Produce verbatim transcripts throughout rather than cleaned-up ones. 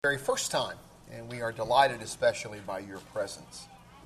Very first time, and we are delighted especially by your presence.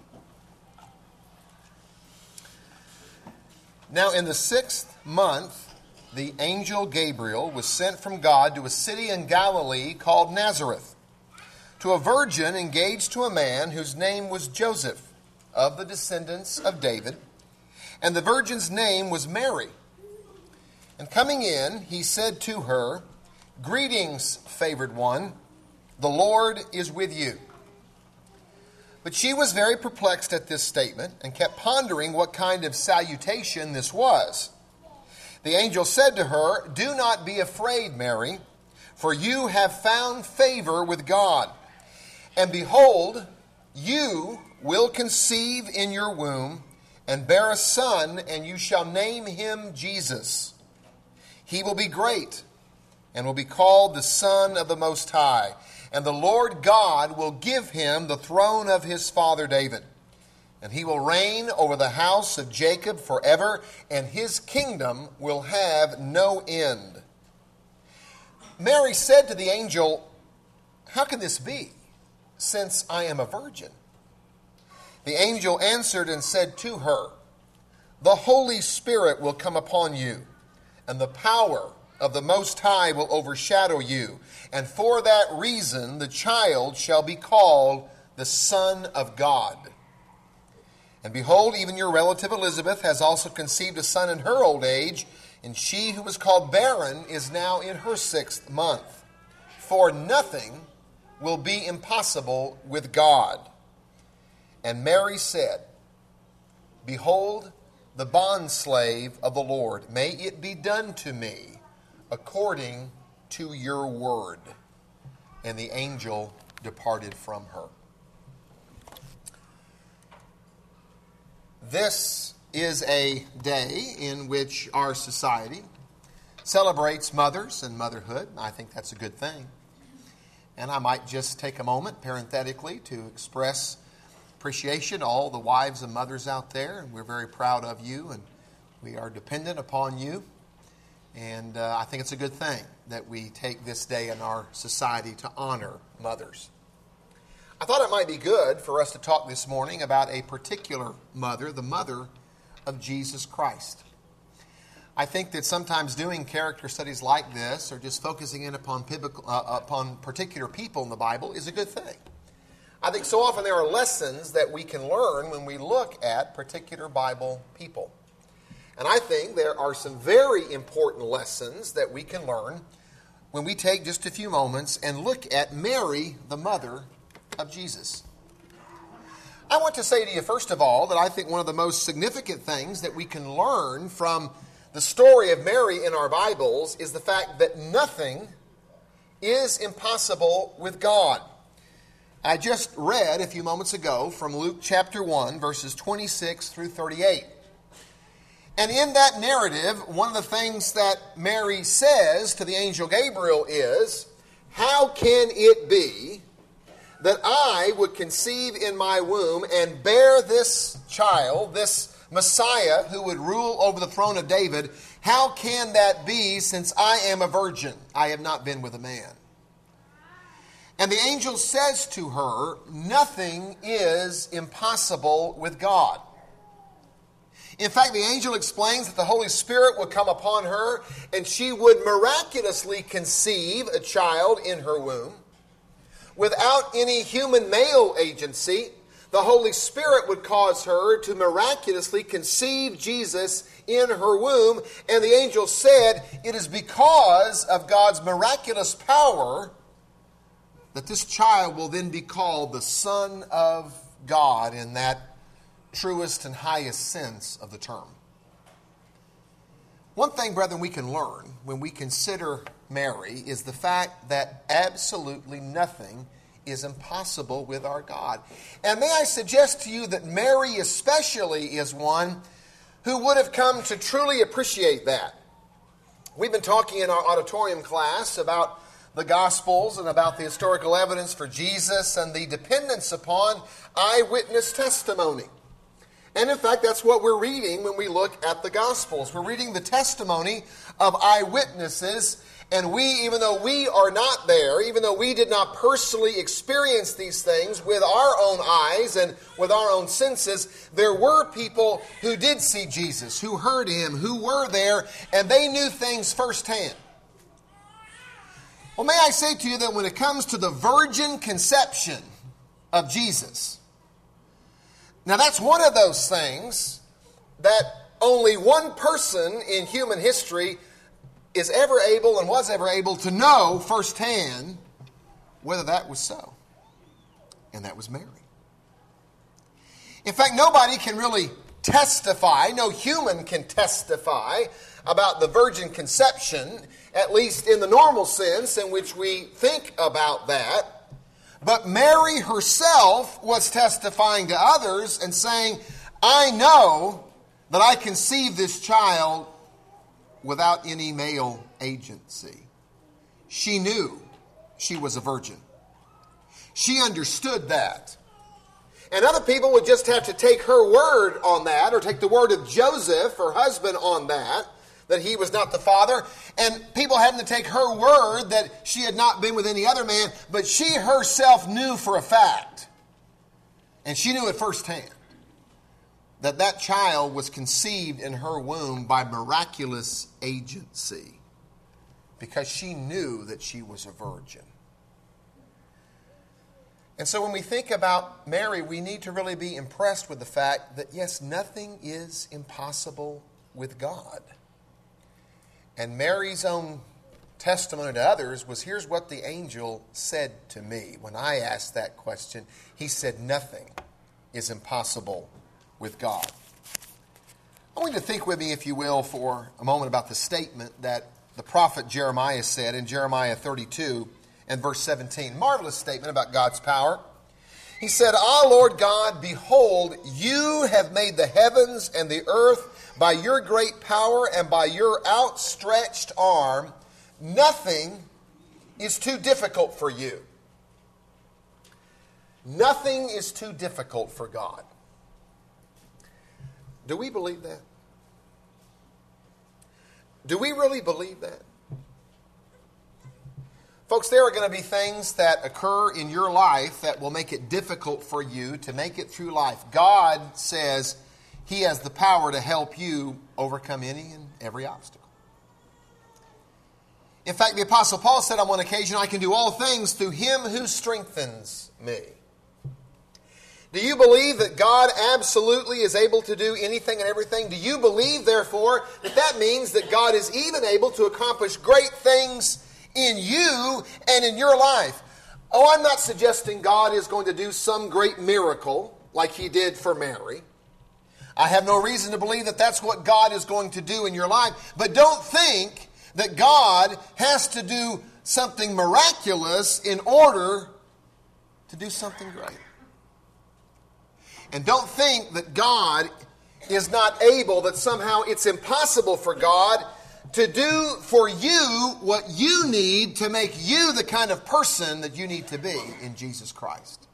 Now in the sixth month, the angel Gabriel was sent from God to a city in Galilee called Nazareth, to a virgin engaged to a man whose name was Joseph, of the descendants of David, and the virgin's name was Mary. And coming in, he said to her, "Greetings, favored one. The Lord is with you." But she was very perplexed at this statement and kept pondering what kind of salutation this was. The angel said to her, "Do not be afraid, Mary, for you have found favor with God. And behold, you will conceive in your womb and bear a son, and you shall name him Jesus. He will be great and will be called the Son of the Most High. And the Lord God will give him the throne of his father David. And he will reign over the house of Jacob forever, and his kingdom will have no end." Mary said to the angel, "How can this be, since I am a virgin?" The angel answered and said to her, "The Holy Spirit will come upon you, and the power of the Most High will overshadow you. And for that reason the child shall be called the Son of God. And behold, even your relative Elizabeth has also conceived a son in her old age, and she who was called barren is now in her sixth month. For nothing will be impossible with God." And Mary said, "Behold, the bondslave of the Lord, may it be done to me according to your word." And the angel departed from her. This is a day in which our society celebrates mothers and motherhood. I think that's a good thing. And I might just take a moment, parenthetically, to express appreciation to all the wives and mothers out there. And we're very proud of you, and we are dependent upon you. And uh, I think it's a good thing that we take this day in our society to honor mothers. I thought it might be good for us to talk this morning about a particular mother, the mother of Jesus Christ. I think that sometimes doing character studies like this, or just focusing in upon, biblical, uh, upon particular people in the Bible, is a good thing. I think so often there are lessons that we can learn when we look at particular Bible people. And I think there are some very important lessons that we can learn when we take just a few moments and look at Mary, the mother of Jesus. I want to say to you, first of all, that I think one of the most significant things that we can learn from the story of Mary in our Bibles is the fact that nothing is impossible with God. I just read a few moments ago from Luke chapter one, verses twenty-six through thirty-eight. And in that narrative, one of the things that Mary says to the angel Gabriel is, "How can it be that I would conceive in my womb and bear this child, this Messiah who would rule over the throne of David? How can that be, since I am a virgin? I have not been with a man." And the angel says to her, "Nothing is impossible with God." In fact, the angel explains that the Holy Spirit would come upon her and she would miraculously conceive a child in her womb. Without any human male agency, the Holy Spirit would cause her to miraculously conceive Jesus in her womb. And the angel said, it is because of God's miraculous power that this child will then be called the Son of God in that truest and highest sense of the term. One thing, brethren, we can learn when we consider Mary is the fact that absolutely nothing is impossible with our God. And may I suggest to you that Mary especially is one who would have come to truly appreciate that. We've been talking in our auditorium class about the Gospels and about the historical evidence for Jesus and the dependence upon eyewitness testimony. And in fact, that's what we're reading when we look at the Gospels. We're reading the testimony of eyewitnesses And we, even though we are not there, even though we did not personally experience these things with our own eyes and with our own senses, there were people who did see Jesus, who heard him, who were there, and they knew things firsthand. Well, may I say to you that when it comes to the virgin conception of Jesus, now that's one of those things that only one person in human history is ever able and was ever able to know firsthand whether that was so. And that was Mary. In fact, nobody can really testify, no human can testify about the virgin conception, at least in the normal sense in which we think about that. But Mary herself was testifying to others and saying, I know that I conceived this child without any male agency. She knew she was a virgin. She understood that. And other people would just have to take her word on that, or take the word of Joseph, her husband, on that, that he was not the father. And people had to take her word that she had not been with any other man, but she herself knew for a fact, and she knew it firsthand, that that child was conceived in her womb by miraculous agency, because she knew that she was a virgin. And so when we think about Mary, we need to really be impressed with the fact that, yes, nothing is impossible with God. And Mary's own testimony to others was, here's what the angel said to me. When I asked that question, he said, nothing is impossible with God. I want you to think with me, if you will, for a moment about the statement that the prophet Jeremiah said in Jeremiah thirty-two and verse seventeen. Marvelous statement about God's power. He said, Ah, Lord God, behold, you have made the heavens and the earth by your great power and by your outstretched arm. Nothing is too difficult for you. Nothing is too difficult for God. Do we believe that? Do we really believe that? Folks, there are going to be things that occur in your life that will make it difficult for you to make it through life. God says he has the power to help you overcome any and every obstacle. In fact, the Apostle Paul said on one occasion, I can do all things through him who strengthens me. Do you believe that God absolutely is able to do anything and everything? Do you believe, therefore, that that means that God is even able to accomplish great things in you and in your life? Oh, I'm not suggesting God is going to do some great miracle like he did for Mary. I have no reason to believe that that's what God is going to do in your life. But don't think that God has to do something miraculous in order to do something great. And don't think that God is not able, that somehow it's impossible for God to do for you what you need to make you the kind of person that you need to be in Jesus Christ.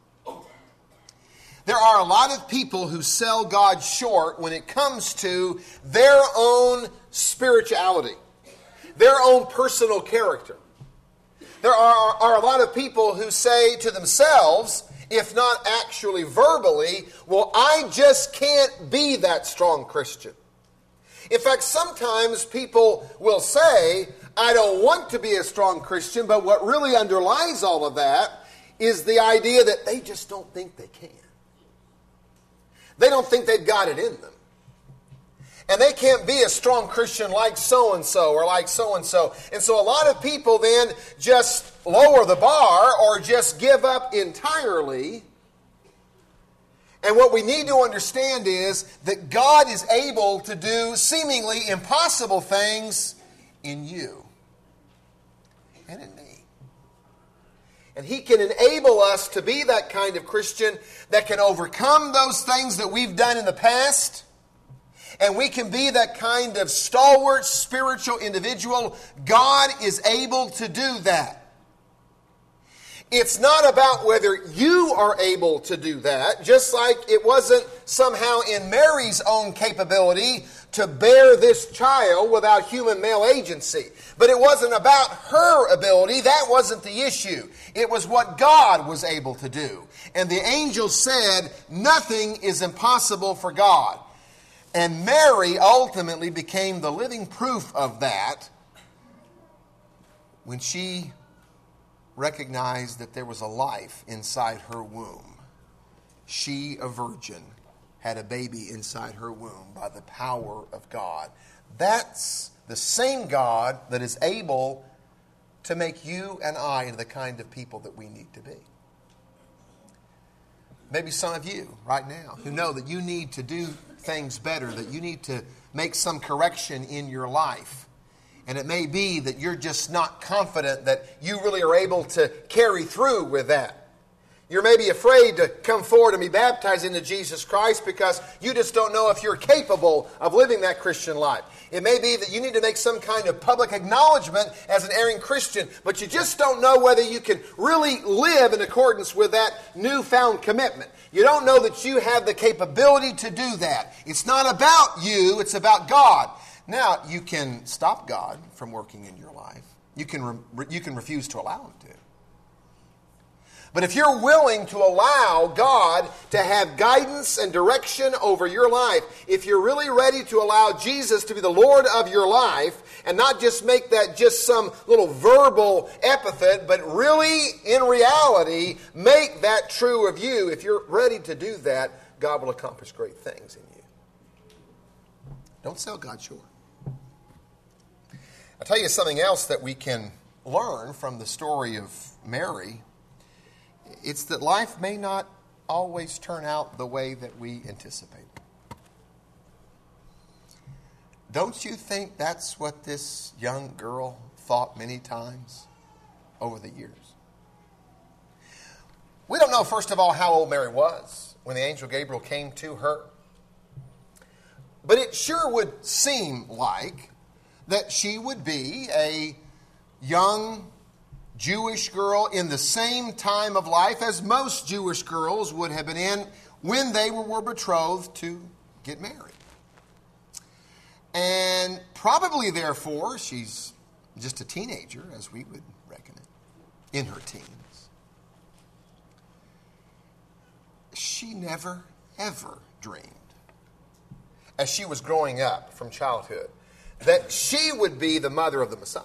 There are a lot of people who sell God short when it comes to their own spirituality, their own personal character. There are, are a lot of people who say to themselves, if not actually verbally, well, I just can't be that strong Christian. In fact, sometimes people will say, I don't want to be a strong Christian, but what really underlies all of that is the idea that they just don't think they can. They don't think they've got it in them. And they can't be a strong Christian like so-and-so or like so-and-so. And so a lot of people then just lower the bar or just give up entirely. And what we need to understand is that God is able to do seemingly impossible things in you and in me. And he can enable us to be that kind of Christian that can overcome those things that we've done in the past. And we can be that kind of stalwart spiritual individual. God is able to do that. It's not about whether you are able to do that, just like it wasn't somehow in Mary's own capability to bear this child without human male agency. But it wasn't about her ability. That wasn't the issue. It was what God was able to do. And the angel said, nothing is impossible for God. And Mary ultimately became the living proof of that when she recognized that there was a life inside her womb. She, a virgin, had a baby inside her womb by the power of God. That's the same God that is able to make you and I into the kind of people that we need to be. Maybe some of you right now who know that you need to do things better, that you need to make some correction in your life. And it may be that you're just not confident that you really are able to carry through with that. You're maybe afraid to come forward and be baptized into Jesus Christ because you just don't know if you're capable of living that Christian life. It may be that you need to make some kind of public acknowledgement as an erring Christian, but you just don't know whether you can really live in accordance with that newfound commitment. You don't know that you have the capability to do that. It's not about you, it's about God. Now, you can stop God from working in your life. You can, re- you can refuse to allow Him to. But if you're willing to allow God to have guidance and direction over your life, if you're really ready to allow Jesus to be the Lord of your life, and not just make that just some little verbal epithet, but really, in reality, make that true of you, if you're ready to do that, God will accomplish great things in you. Don't sell God short. I'll tell you something else that we can learn from the story of Mary. It's that life may not always turn out the way that we anticipate. Don't you think that's what this young girl thought many times over the years? We don't know, first of all, how old Mary was when the angel Gabriel came to her. But it sure would seem like that she would be a young Jewish girl in the same time of life as most Jewish girls would have been in when they were betrothed to get married. And probably, therefore, she's just a teenager, as we would reckon it, in her teens. She never, ever dreamed, as she was growing up from childhood, that she would be the mother of the Messiah.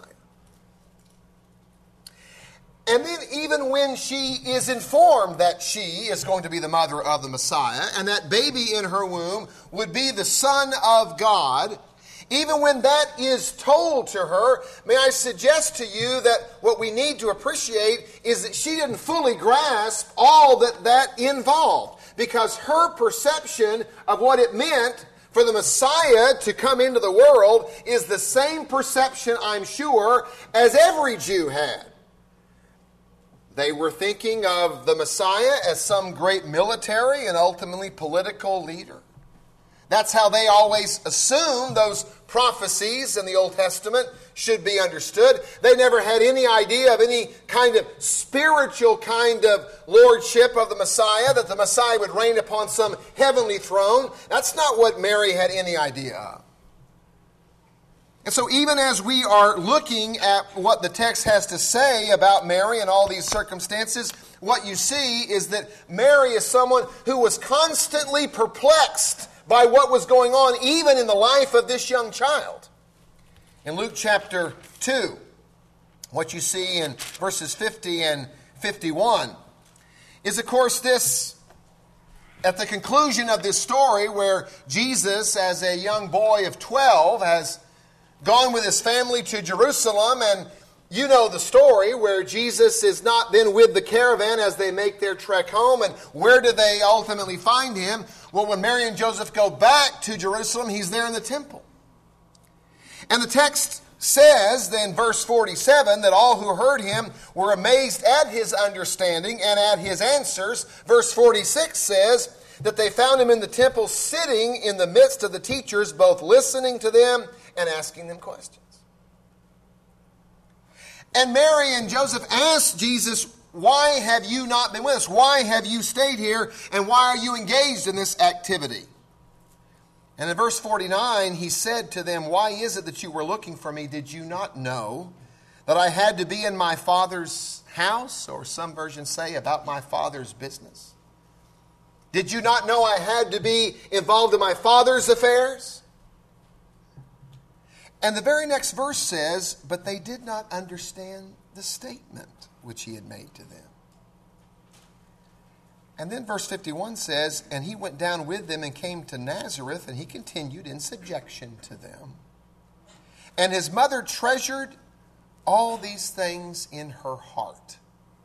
And then even when she is informed that she is going to be the mother of the Messiah, and that baby in her womb would be the Son of God, even when that is told to her, may I suggest to you that what we need to appreciate is that she didn't fully grasp all that that involved, because her perception of what it meant for the Messiah to come into the world is the same perception, I'm sure, as every Jew had. They were thinking of the Messiah as some great military and ultimately political leader. That's how they always assumed those prophecies in the Old Testament should be understood. They never had any idea of any kind of spiritual kind of lordship of the Messiah, that the Messiah would reign upon some heavenly throne. That's not what Mary had any idea of. And so even as we are looking at what the text has to say about Mary and all these circumstances, what you see is that Mary is someone who was constantly perplexed by what was going on even in the life of this young child. In Luke chapter two, what you see in verses fifty and fifty-one is, of course, this, at the conclusion of this story where Jesus, as a young boy of twelve, has gone with his family to Jerusalem, and you know the story where Jesus is not then with the caravan as they make their trek home. And where do they ultimately find him? Well, when Mary and Joseph go back to Jerusalem, he's there in the temple. And the text says, then verse forty-seven, that all who heard him were amazed at his understanding and at his answers. Verse forty-six says that they found him in the temple sitting in the midst of the teachers, both listening to them and asking them questions. And Mary and Joseph asked Jesus, why have you not been with us? Why have you stayed here? And why are you engaged in this activity? And in verse forty-nine, he said to them, "Why is it that you were looking for me? Did you not know that I had to be in my Father's house?" Or some versions say, about my Father's business. Did you not know I had to be involved in my Father's affairs? And the very next verse says, "But they did not understand the statement which he had made to them." And then verse fifty-one says, "And he went down with them and came to Nazareth, and he continued in subjection to them. And his mother treasured all these things in her heart."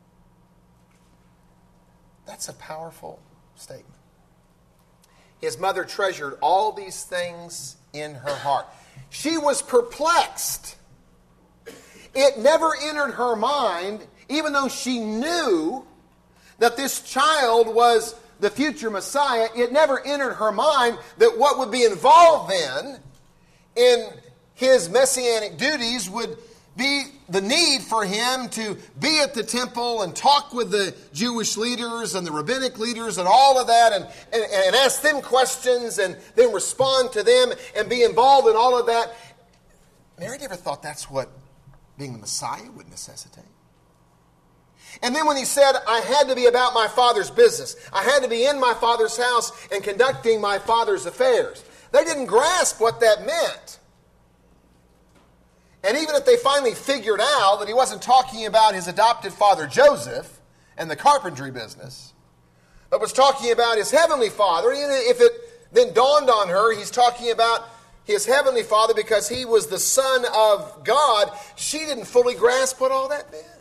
That's a powerful statement. His mother treasured all these things in her heart. She was perplexed. It never entered her mind, even though she knew that this child was the future Messiah, it never entered her mind that what would be involved then in his messianic duties would be the need for him to be at the temple and talk with the Jewish leaders and the rabbinic leaders and all of that and, and, and ask them questions and then respond to them and be involved in all of that. Mary never thought that's what being the Messiah would necessitate. And then when he said, "I had to be about my Father's business. I had to be in my Father's house and conducting my Father's affairs," they didn't grasp what that meant. And even if they finally figured out that he wasn't talking about his adopted father Joseph and the carpentry business, but was talking about his heavenly Father, even if it then dawned on her he's talking about his heavenly Father because he was the Son of God, she didn't fully grasp what all that meant.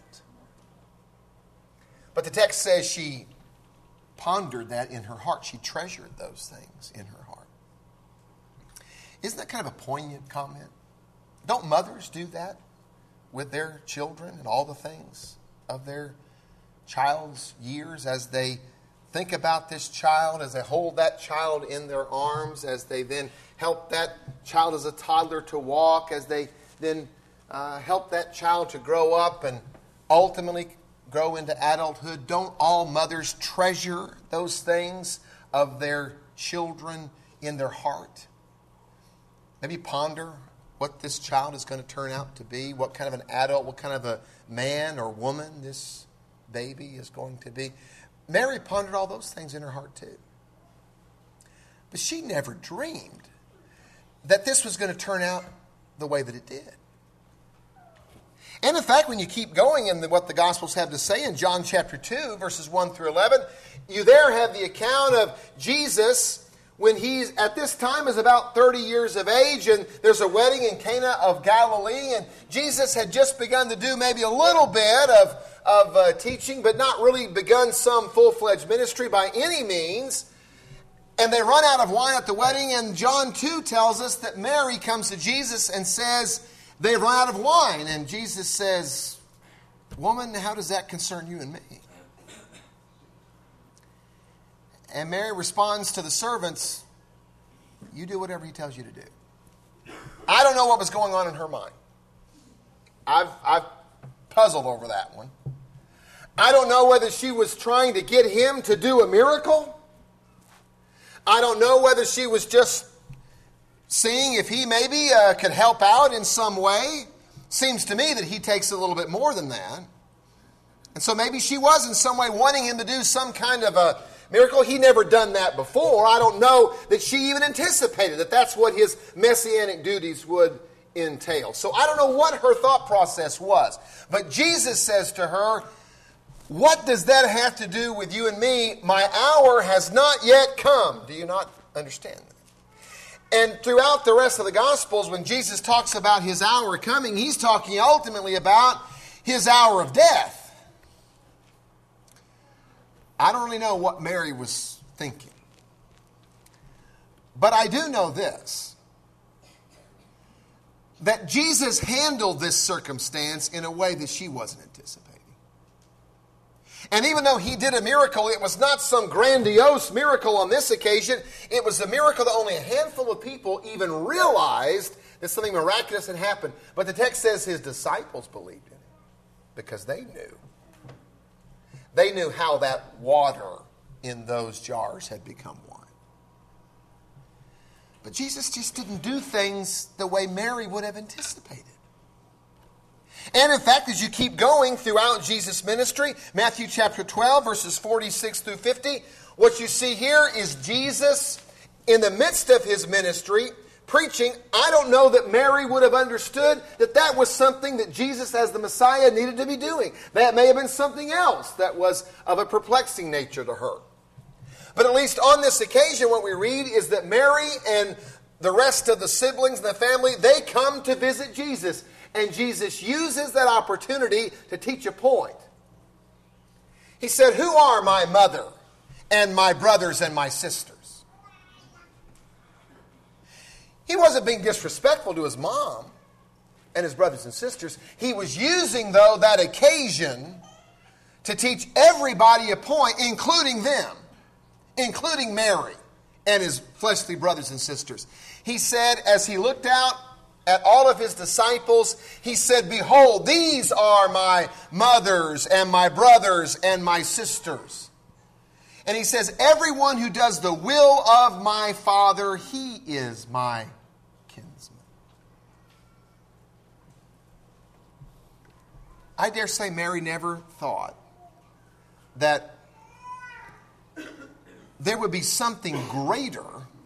But the text says she pondered that in her heart. She treasured those things in her heart. Isn't that kind of a poignant comment? Don't mothers do that with their children and all the things of their child's years as they think about this child, as they hold that child in their arms, as they then help that child as a toddler to walk, as they then uh, help that child to grow up and ultimately grow into adulthood? Don't all mothers treasure those things of their children in their heart? Maybe ponder what this child is going to turn out to be, what kind of an adult, what kind of a man or woman this baby is going to be. Mary pondered all those things in her heart too. But she never dreamed that this was going to turn out the way that it did. And in fact, when you keep going in what the Gospels have to say in John chapter two, verses one through eleven, you there have the account of Jesus when he's at this time is about thirty years of age, and there's a wedding in Cana of Galilee, and Jesus had just begun to do maybe a little bit of, of uh, teaching, but not really begun some full-fledged ministry by any means. And they run out of wine at the wedding, and John two tells us that Mary comes to Jesus and says, "They've run out of wine." And Jesus says, "Woman, how does that concern you and me?" And Mary responds to the servants, "You do whatever he tells you to do." I don't know what was going on in her mind. I've, I've puzzled over that one. I don't know whether she was trying to get him to do a miracle. I don't know whether she was just seeing if he maybe uh, could help out in some way. Seems to me that he takes a little bit more than that. And so maybe she was in some way wanting him to do some kind of a miracle. He never done that before. I don't know that she even anticipated that that's what his messianic duties would entail. So I don't know what her thought process was. But Jesus says to her, "What does that have to do with you and me? My hour has not yet come." Do you not understand that? And throughout the rest of the Gospels, when Jesus talks about his hour coming, he's talking ultimately about his hour of death. I don't really know what Mary was thinking. But I do know this, that Jesus handled this circumstance in a way that she wasn't anticipating. And even though he did a miracle, it was not some grandiose miracle on this occasion. It was a miracle that only a handful of people even realized that something miraculous had happened. But the text says his disciples believed in it because they knew. They knew how that water in those jars had become wine. But Jesus just didn't do things the way Mary would have anticipated. And in fact, as you keep going throughout Jesus' ministry, Matthew chapter twelve, verses forty-six through fifty, what you see here is Jesus in the midst of his ministry preaching. I don't know that Mary would have understood that that was something that Jesus as the Messiah needed to be doing. That may have been something else that was of a perplexing nature to her. But at least on this occasion, what we read is that Mary and the rest of the siblings and the family, they come to visit Jesus. And Jesus uses that opportunity to teach a point. He said, "Who are my mother and my brothers and my sisters?" He wasn't being disrespectful to his mom and his brothers and sisters. He was using, though, that occasion to teach everybody a point, including them, including Mary and his fleshly brothers and sisters. He said, as he looked out at all of his disciples, he said, "Behold, these are my mothers and my brothers and my sisters." And he says, "Everyone who does the will of my Father, he is my kinsman." I dare say Mary never thought that there would be something greater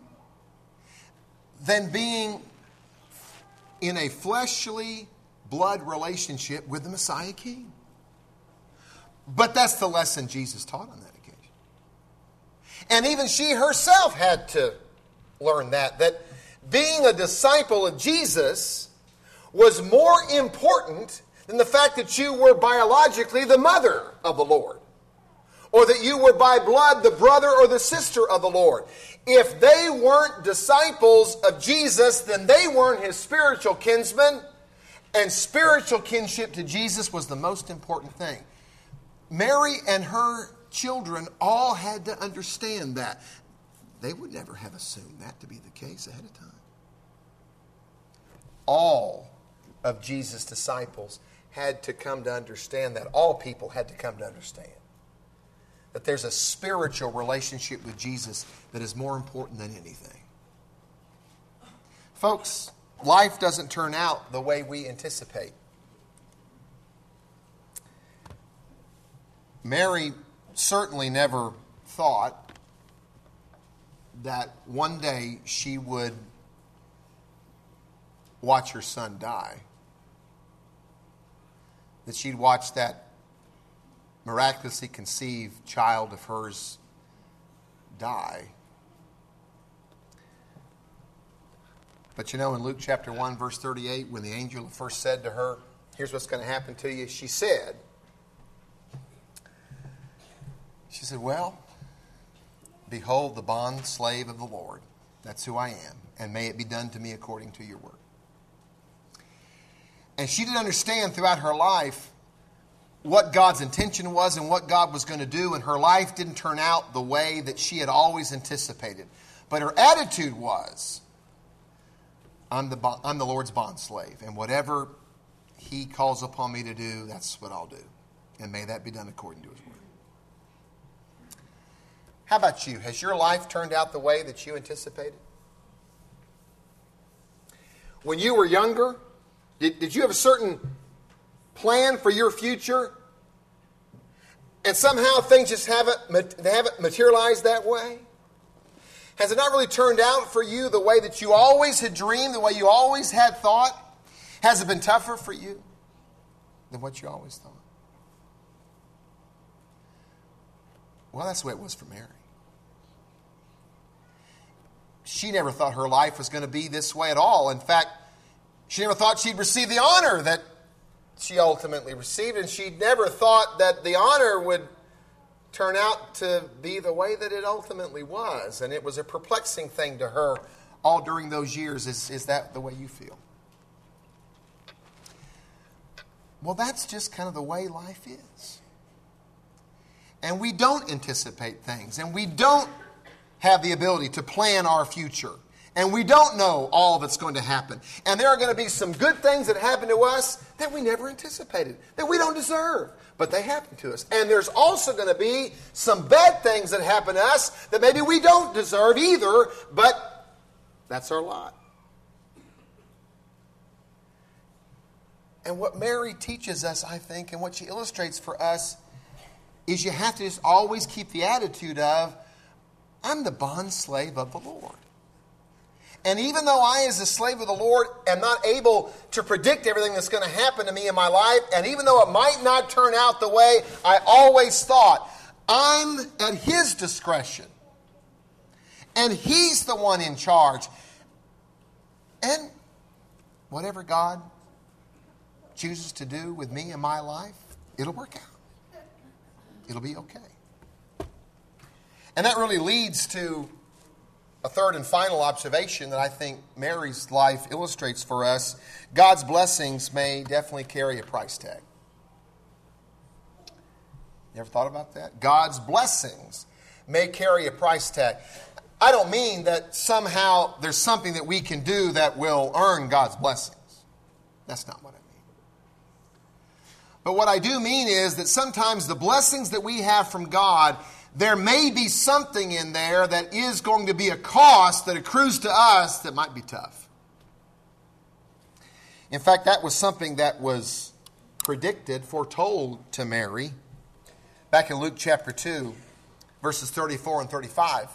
than being in a fleshly blood relationship with the Messiah King. But that's the lesson Jesus taught on that occasion. And even she herself had to learn that, that being a disciple of Jesus was more important than the fact that you were biologically the mother of the Lord, or that you were by blood the brother or the sister of the Lord. If they weren't disciples of Jesus, then they weren't his spiritual kinsmen, and spiritual kinship to Jesus was the most important thing. Mary and her children all had to understand that. They would never have assumed that to be the case ahead of time. All of Jesus' disciples had to come to understand that. All people had to come to understand that there's a spiritual relationship with Jesus that is more important than anything. Folks, life doesn't turn out the way we anticipate. Mary certainly never thought that one day she would watch her son die. That she'd watch that miraculously conceived child of hers die. But you know, in Luke chapter one, verse thirty-eight, when the angel first said to her, "Here's what's going to happen to you," she said, she said, "Well, behold the bond slave of the Lord. That's who I am. And may it be done to me according to your word." And she didn't understand throughout her life what God's intention was and what God was going to do, and her life didn't turn out the way that she had always anticipated. But her attitude was, I'm the, I'm the Lord's bondslave, and whatever he calls upon me to do, that's what I'll do. And may that be done according to his word. How about you? Has your life turned out the way that you anticipated? When you were younger, did, did you have a certain plan for your future, and somehow things just haven't, they haven't materialized that way? Has it not really turned out for you the way that you always had dreamed, the way you always had thought? Has it been tougher for you than what you always thought? Well, that's the way it was for Mary. She never thought her life was going to be this way at all. In fact, she never thought she'd receive the honor that she ultimately received, and she never thought that the honor would turn out to be the way that it ultimately was. And it was a perplexing thing to her all during those years. Is, is that the way you feel? Well, that's just kind of the way life is. And we don't anticipate things, and we don't have the ability to plan our future. And we don't know all that's going to happen. And there are going to be some good things that happen to us that we never anticipated, that we don't deserve, but they happen to us. And there's also going to be some bad things that happen to us that maybe we don't deserve either, but That's our lot. And what Mary teaches us, I think, and what she illustrates for us, is you have to just always keep the attitude of, I'm the bond slave of the Lord. And even though I, as a slave of the Lord, am not able to predict everything that's going to happen to me in my life, and even though it might not turn out the way I always thought, I'm at His discretion. And He's the one in charge. And whatever God chooses to do with me in my life, it'll work out. It'll be okay. And that really leads to a third and final observation that I think Mary's life illustrates for us. God's blessings may definitely carry a price tag. You ever thought about that? God's blessings may carry a price tag. I don't mean that somehow there's something that we can do that will earn God's blessings. That's not what I mean. But what I do mean is that sometimes the blessings that we have from God, there may be something in there that is going to be a cost that accrues to us that might be tough. In fact, that was something that was predicted, foretold to Mary back in Luke chapter two, verses thirty-four and thirty-five.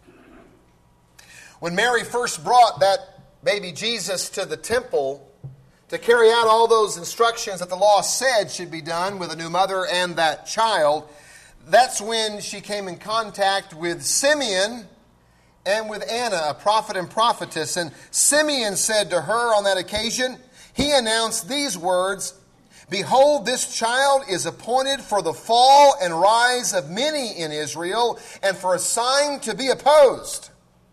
When Mary first brought that baby Jesus to the temple to carry out all those instructions that the law said should be done with a new mother and that child, that's when she came in contact with Simeon and with Anna, a prophet and prophetess. And Simeon said to her on that occasion, he announced these words, "Behold, this child is appointed for the fall and rise of many in Israel, and for a sign to be opposed."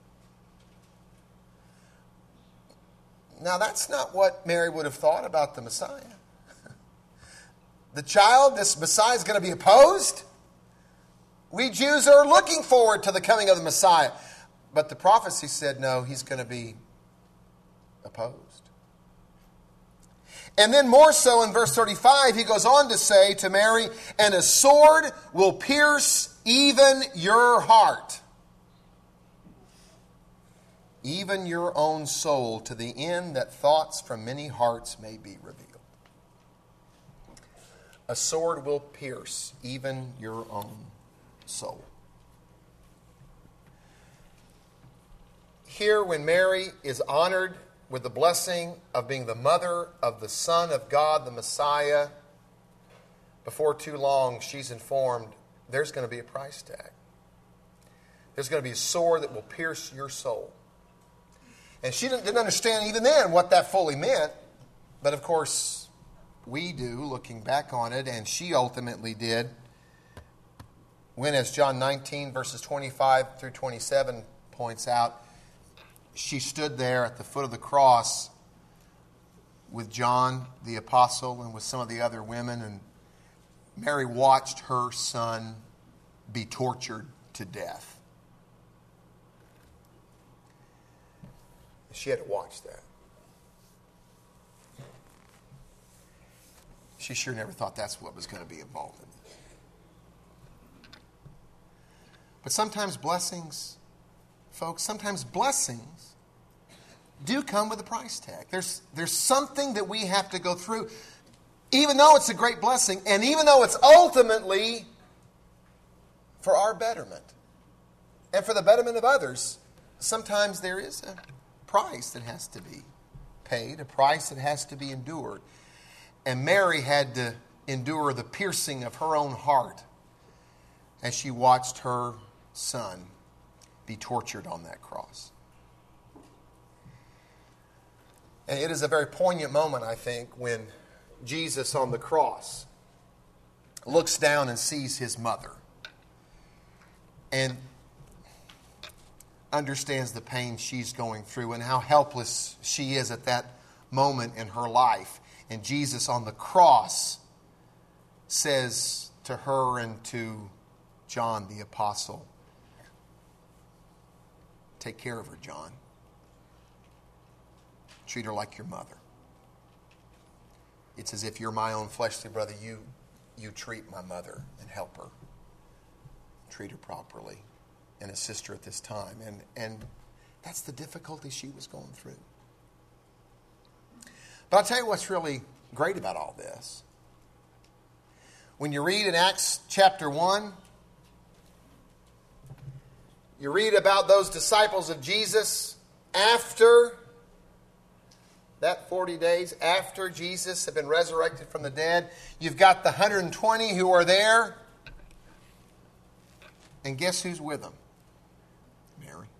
Now, that's not what Mary would have thought about the Messiah. The child, this Messiah, is going to be opposed? We Jews are looking forward to the coming of the Messiah. But the prophecy said, no, he's going to be opposed. And then more so in verse thirty-five, he goes on to say to Mary, "And a sword will pierce even your heart, even your own soul, to the end that thoughts from many hearts may be revealed." A sword will pierce even your own soul. Here, when Mary is honored with the blessing of being the mother of the Son of God, the Messiah, before too long, she's informed there's going to be a price tag. There's going to be a sword that will pierce your soul. And she didn't, didn't understand even then what that fully meant. But of course, we do, looking back on it, and she ultimately did. When, as John nineteen, verses twenty-five through twenty-seven points out, she stood there at the foot of the cross with John the apostle and with some of the other women, and Mary watched her son be tortured to death. She had to watch that. She sure never thought that's what was going to be involved in this. But sometimes blessings, folks, sometimes blessings do come with a price tag. There's, there's something that we have to go through, even though it's a great blessing, and even though it's ultimately for our betterment and for the betterment of others. Sometimes there is a price that has to be paid, a price that has to be endured. And Mary had to endure the piercing of her own heart as she watched her son be tortured on that cross. And it is a very poignant moment, I think, when Jesus on the cross looks down and sees his mother and understands the pain she's going through and how helpless she is at that moment in her life. And Jesus on the cross says to her and to John the apostle, "Take care of her, John. Treat her like your mother. It's as if you're my own fleshly brother. You, you treat my mother and help her. Treat her properly and assist her at this time." And, and That's the difficulty she was going through. But I'll tell you what's really great about all this. When you read in Acts chapter one, you read about those disciples of Jesus after that forty days, after Jesus had been resurrected from the dead. You've got the one hundred twenty who are there. And guess who's with them? Mary.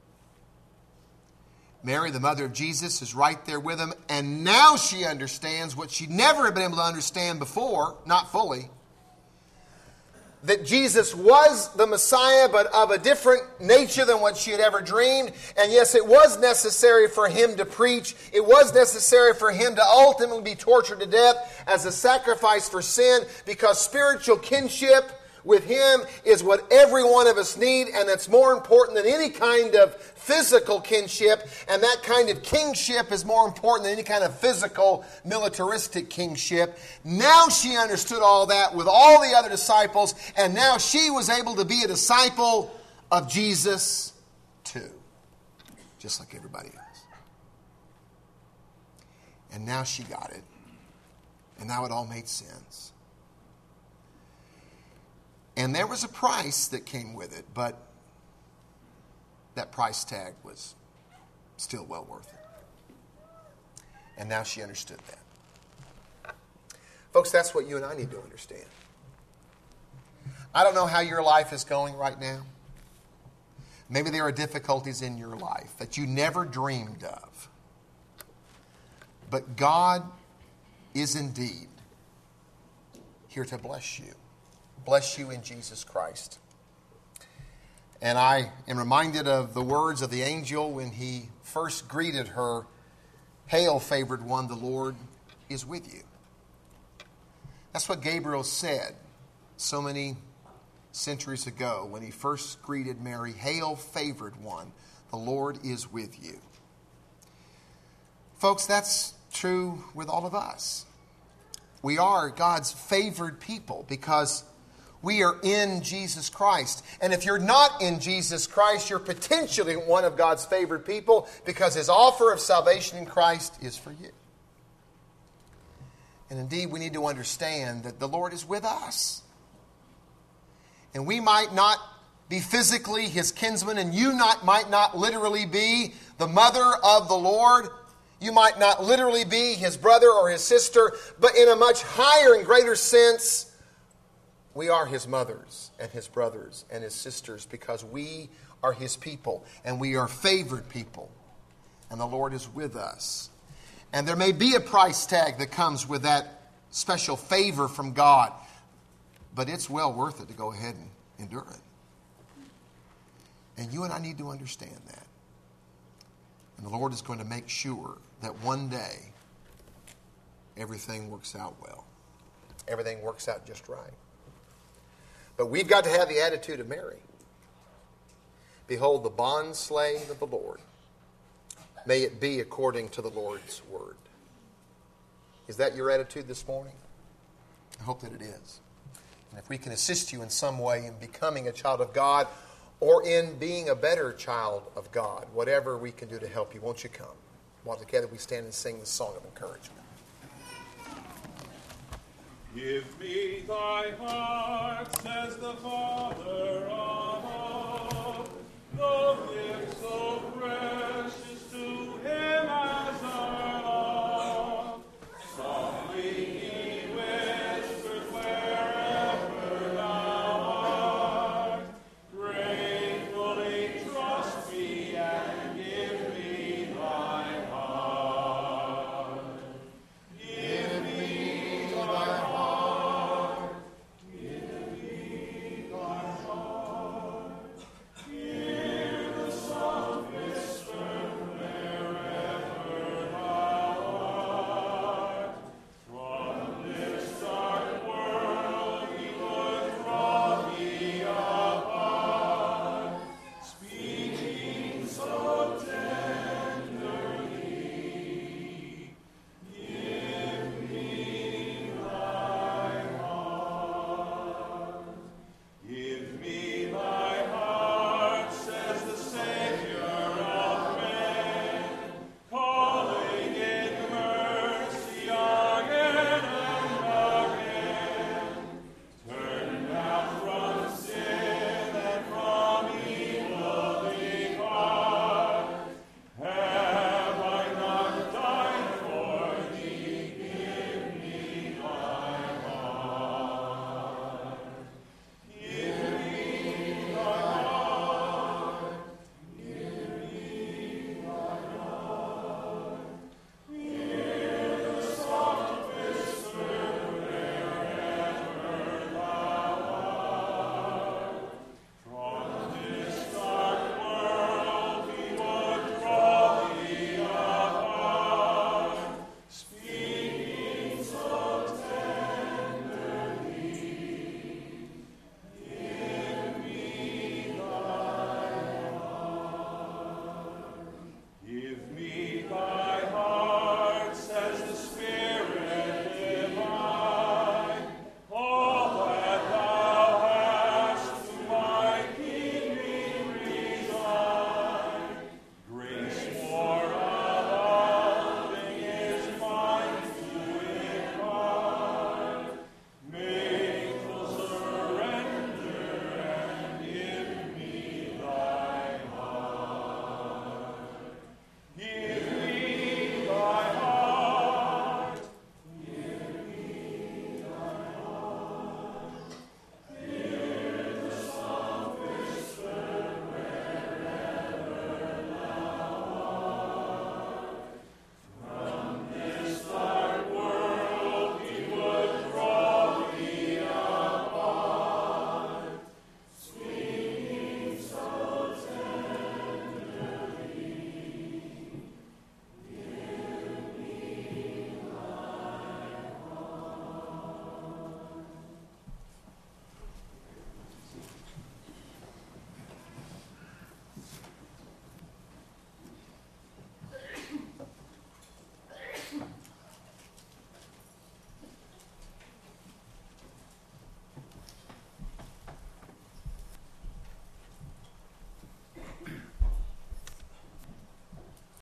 Mary, the mother of Jesus, is right there with them. And now she understands what she never had been able to understand before, not fully. That Jesus was the Messiah, but of a different nature than what she had ever dreamed. And yes, it was necessary for him to preach. It was necessary for him to ultimately be tortured to death as a sacrifice for sin, because spiritual kinship with him is what every one of us need, and that's more important than any kind of physical kinship, and that kind of kingship is more important than any kind of physical militaristic kingship. Now she understood all that with all the other disciples, and now she was able to be a disciple of Jesus too, just like everybody else. And now she got it, and now it all made sense. And there was a price that came with it, but that price tag was still well worth it. And now she understood that. Folks, that's what you and I need to understand. I don't know how your life is going right now. Maybe there are difficulties in your life that you never dreamed of. But God is indeed here to bless you. Bless you in Jesus Christ. And I am reminded of the words of the angel when he first greeted her. Hail, favored one, the Lord is with you. That's what Gabriel said so many centuries ago when he first greeted Mary. Hail, favored one, the Lord is with you. Folks, that's true with all of us. We are God's favored people because we are in Jesus Christ. And if you're not in Jesus Christ, you're potentially one of God's favored people because his offer of salvation in Christ is for you. And indeed, we need to understand that the Lord is with us. And we might not be physically his kinsman, and you not, might not literally be the mother of the Lord. You might not literally be his brother or his sister, but in a much higher and greater sense, we are his mothers and his brothers and his sisters because we are his people and we are favored people. And the Lord is with us. And there may be a price tag that comes with that special favor from God, but it's well worth it to go ahead and endure it. And you and I need to understand that. And the Lord is going to make sure that one day everything works out well. Everything works out just right. But we've got to have the attitude of Mary. Behold, the bondslave of the Lord. May it be according to the Lord's word. Is that your attitude this morning? I hope that it is. And if we can assist you in some way in becoming a child of God or in being a better child of God, whatever we can do to help you, won't you come? While together we stand and sing the song of encouragement. Give me thy heart, says the Father of